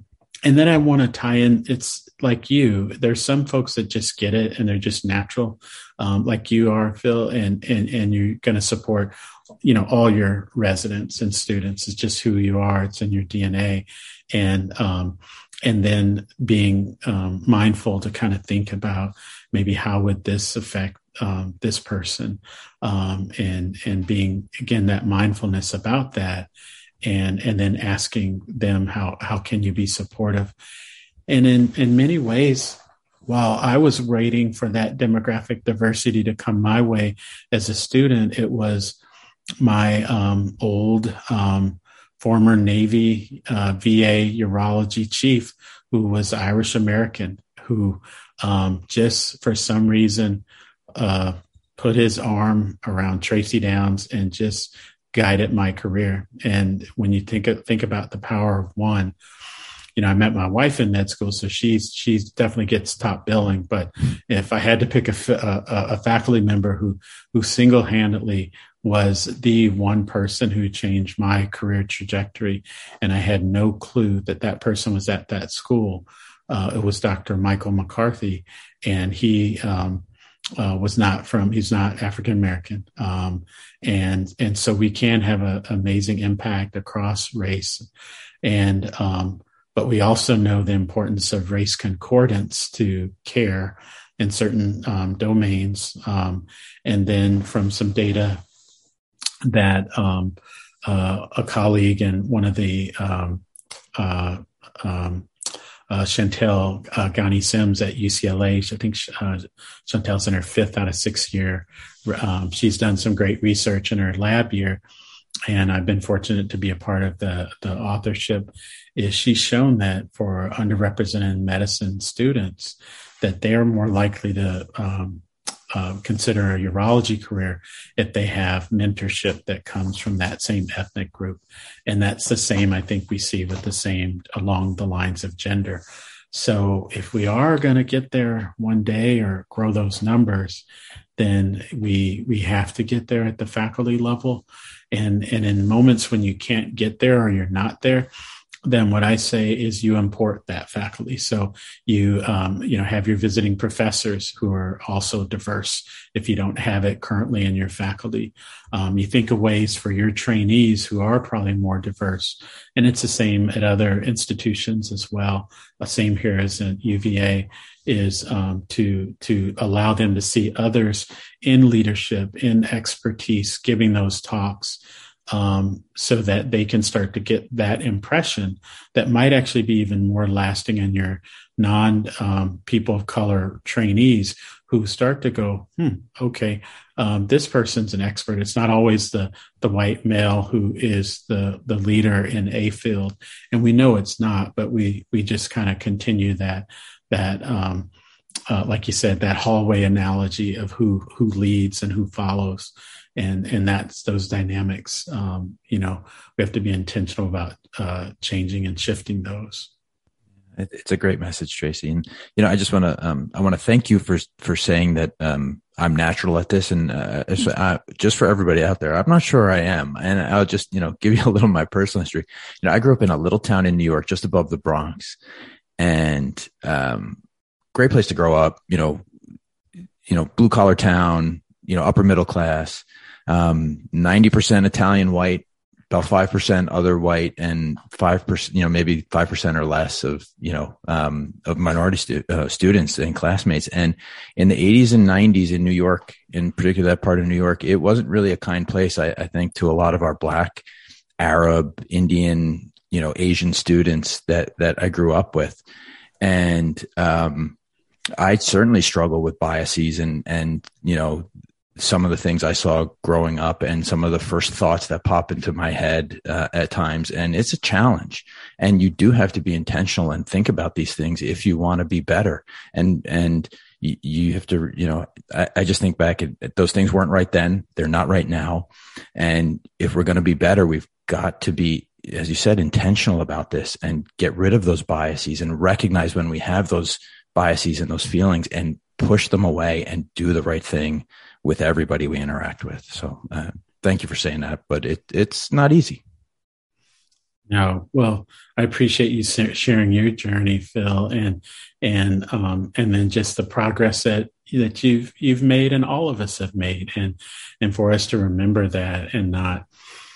and then I want to tie in, it's like you, there's some folks that just get it and they're just natural, um, like you are, Phil, and, and, and you're going to support, you know, all your residents and students. It's just who you are. It's in your D N A. And, um, and then being, um, mindful to kind of think about maybe how would this affect, um, this person, um, and, and being, again, that mindfulness about that. And, and then asking them, how, how can you be supportive? And in, in many ways, while I was waiting for that demographic diversity to come my way as a student, it was my um, old um, former Navy uh, V A urology chief, who was Irish American, who um, just for some reason uh, put his arm around Tracy Downs and just guided my career. And when you think think about the power of one, you know, I met my wife in med school, so she's she's definitely gets top billing. But if I had to pick a, a, a faculty member who who single handedly was the one person who changed my career trajectory, and I had no clue that that person was at that school, uh, it was Doctor Michael McCarthy, and he. Um, Uh, was not from, he's not African American. Um, and, and so we can have an amazing impact across race. And, um, but we also know the importance of race concordance to care in certain um, domains. Um, and then from some data that um, uh, a colleague and one of the um, uh, um, Uh, Chantel uh, Ghani Sims at U C L A. I think uh, Chantel's in her fifth out of sixth year. Um, she's done some great research in her lab year, and I've been fortunate to be a part of the, the authorship. Is she's shown that for underrepresented medicine students, that they are more likely to um, uh, consider a urology career if they have mentorship that comes from that same ethnic group. And that's the same, I think we see with the same along the lines of gender. So if we are going to get there one day or grow those numbers, then we we have to get there at the faculty level. And, and in moments when you can't get there or you're not there, then what I say is you import that faculty. So you, um, you know, have your visiting professors who are also diverse if you don't have it currently in your faculty. Um, you think of ways for your trainees who are probably more diverse. And it's the same at other institutions as well. The same here as at U V A is um, to, to allow them to see others in leadership, in expertise, giving those talks. Um, so that they can start to get that impression that might actually be even more lasting in your non um, people of color trainees who start to go, hmm, okay, um, this person's an expert. It's not always the the white male who is the the leader in a field, and we know it's not, but we we just kind of continue that that um, uh, like you said, that hallway analogy of who who leads and who follows. And and that's those dynamics. Um, you know, we have to be intentional about uh, changing and shifting those. It's a great message, Tracy. And you know, I just want to um, I want to thank you for for saying that um, I'm natural at this. And uh, I, just for everybody out there, I'm not sure I am. And I'll just you know give you a little of my personal history. You know, I grew up in a little town in New York, just above the Bronx, and um, great place to grow up. You know, you know, blue collar town. You know, upper middle class. Um, ninety percent Italian white, about five percent other white, and five percent, you know, maybe five percent or less of, you know, um, of minority stu- uh, students and classmates. And in the eighties and nineties in New York, in particular that part of New York, it wasn't really a kind place, I, I think, to a lot of our Black, Arab, Indian, you know, Asian students that, that I grew up with. And, um, I certainly struggle with biases and, and, you know, some of the things I saw growing up and some of the first thoughts that pop into my head uh, at times. And it's a challenge, and you do have to be intentional and think about these things if you want to be better. And, and you, you have to, you know, I, I just think back at, at those things weren't right then. They're not right now. And if we're going to be better, we've got to be, as you said, intentional about this and get rid of those biases and recognize when we have those biases and those feelings and push them away and do the right thing with everybody we interact with. So uh, thank you for saying that, but it, it's not easy. No, well, I appreciate you sharing your journey, Phil, and and um, and then just the progress that that you've you've made, and all of us have made, and and for us to remember that and not,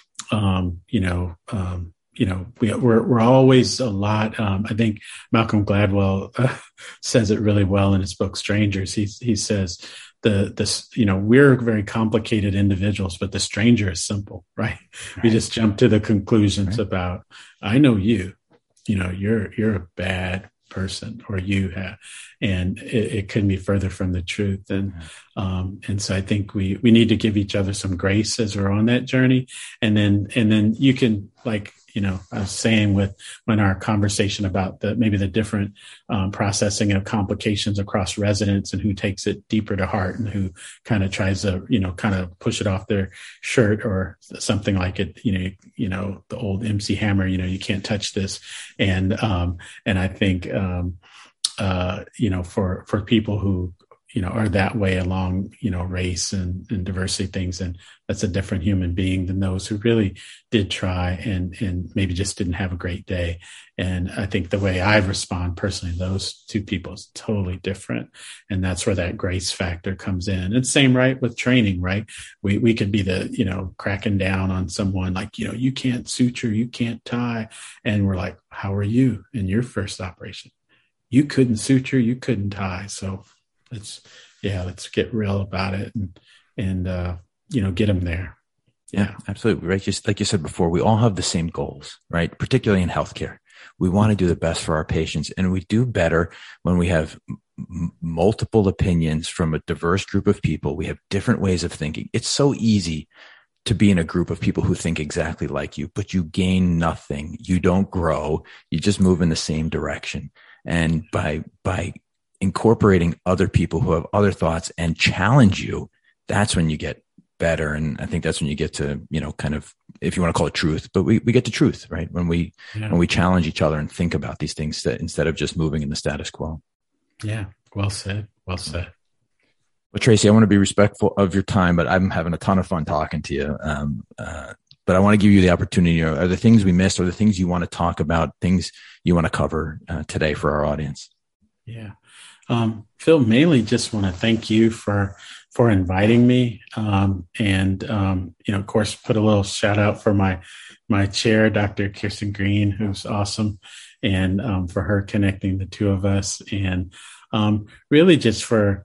um, you know, um, you know, we, we're we're always a lot. Um, I think Malcolm Gladwell uh, says it really well in his book Strangers. He he says the this you know we're very complicated individuals, but the stranger is simple, right? right. We just jump to the conclusions right. about I know you, you know you're you're a bad person, or you have, and it, it couldn't be further from the truth. And um, and so I think we we need to give each other some grace as we're on that journey, and then and then you can, like, you know, I was saying with when our conversation about the maybe the different um, processing of complications across residents, and who takes it deeper to heart, and who kind of tries to, you know, kind of push it off their shirt or something like it, you know, you know, the old M C Hammer, you know, you can't touch this. And um, and I think, um, uh, you know, for for people who, you know, are that way along, you know, race and, and diversity things. And that's a different human being than those who really did try and, and maybe just didn't have a great day. And I think the way I respond personally, those two people is totally different. And that's where that grace factor comes in. And same, right, with training, right? We, we could be the, you know, cracking down on someone like, you know, you can't suture, you can't tie. And we're like, how are you in your first operation? You couldn't suture, you couldn't tie. So let's, yeah, let's get real about it and, and, uh, you know, get them there. Yeah, yeah, absolutely. Right. Just like you said before, we all have the same goals, right? Particularly in healthcare. We want to do the best for our patients, and we do better when we have m- multiple opinions from a diverse group of people. We have different ways of thinking. It's so easy to be in a group of people who think exactly like you, but you gain nothing. You don't grow. You just move in the same direction. And by, by, incorporating other people who have other thoughts and challenge you, that's when you get better. And I think that's when you get to, you know, kind of, if you want to call it truth, but we, we get to truth, right? When we, yeah. when we challenge each other and think about these things that, instead of just moving in the status quo. Yeah. Well said. Well said. Well, Tracy, I want to be respectful of your time, but I'm having a ton of fun talking to you. Um, uh, but I want to give you the opportunity. You know, are there things we missed? Are there things you want to talk about, things you want to cover uh, today for our audience? Yeah. Um, Phil, mainly just want to thank you for, for inviting me. Um, and, um, you know, of course, put a little shout out for my, my chair, Doctor Kirsten Green, who's awesome. And, um, for her connecting the two of us, and, um, really just for,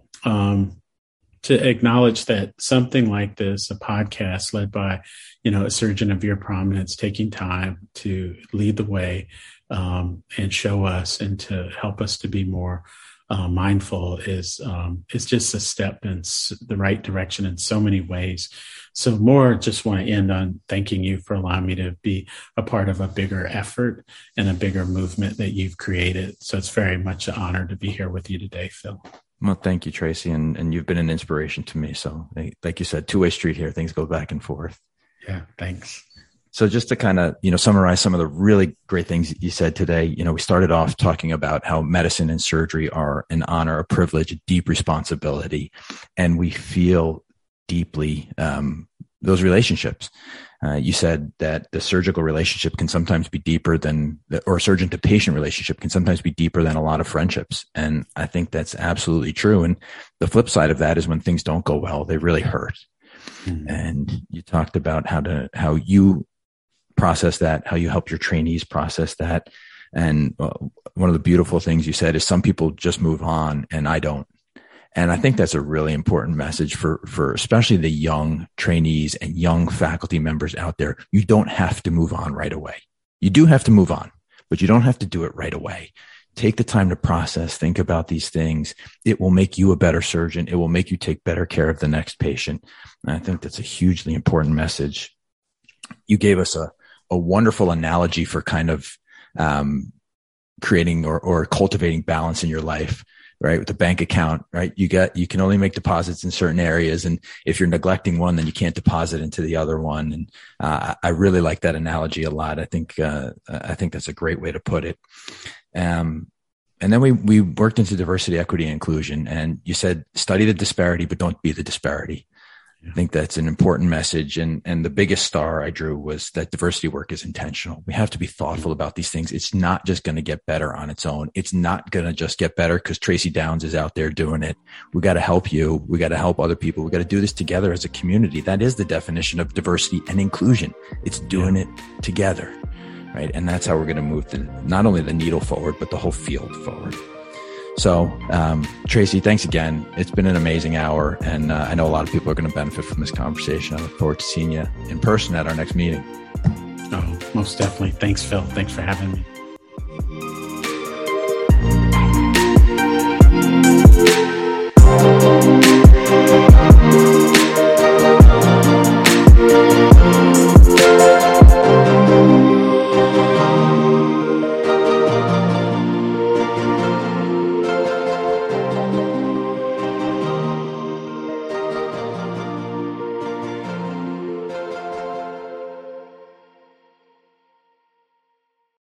um, to acknowledge that something like this, a podcast led by, you know, a surgeon of your prominence, taking time to lead the way, um, and show us and to help us to be more Uh, mindful is um, is just a step in s- the right direction in so many ways. So more just want to end on thanking you for allowing me to be a part of a bigger effort and a bigger movement that you've created. So it's very much an honor to be here with you today, Phil. Well, thank you, Tracy. And, and you've been an inspiration to me. So like you said, two-way street here, things go back and forth. Yeah, thanks. So just to kind of, you know, summarize some of the really great things you said today, you know, we started off talking about how medicine and surgery are an honor, a privilege, a deep responsibility, and we feel deeply um, those relationships. Uh, you said that the surgical relationship can sometimes be deeper than, or surgeon to patient relationship can sometimes be deeper than a lot of friendships. And I think that's absolutely true. And the flip side of that is when things don't go well, they really hurt. Mm-hmm. And you talked about how to, how you process that, how you help your trainees process that. And uh, one of the beautiful things you said is some people just move on and I don't. And I think that's a really important message for, for especially the young trainees and young faculty members out there. You don't have to move on right away. You do have to move on, but you don't have to do it right away. Take the time to process, think about these things. It will make you a better surgeon. It will make you take better care of the next patient. And I think that's a hugely important message. You gave us a, a wonderful analogy for kind of um, creating or, or cultivating balance in your life, right? With the bank account, right? You got, you can only make deposits in certain areas. And if you're neglecting one, then you can't deposit into the other one. And uh, I really like that analogy a lot. I think, uh, I think that's a great way to put it. Um, and then we, we worked into diversity, equity, and inclusion. And you said, study the disparity, but don't be the disparity. I think that's an important message. And, and the biggest star I drew was that diversity work is intentional. We have to be thoughtful about these things. It's not just going to get better on its own. It's not going to just get better because Tracy Downs is out there doing it. We got to help you. We got to help other people. We got to do this together as a community. That is the definition of diversity and inclusion. It's doing yeah. it together, right? And that's how we're going to move the, not only the needle forward, but the whole field forward. So, um, Tracy, thanks again. It's been an amazing hour, and uh, I know a lot of people are going to benefit from this conversation. I look forward to seeing you in person at our next meeting. Oh, most definitely. Thanks, Phil. Thanks for having me.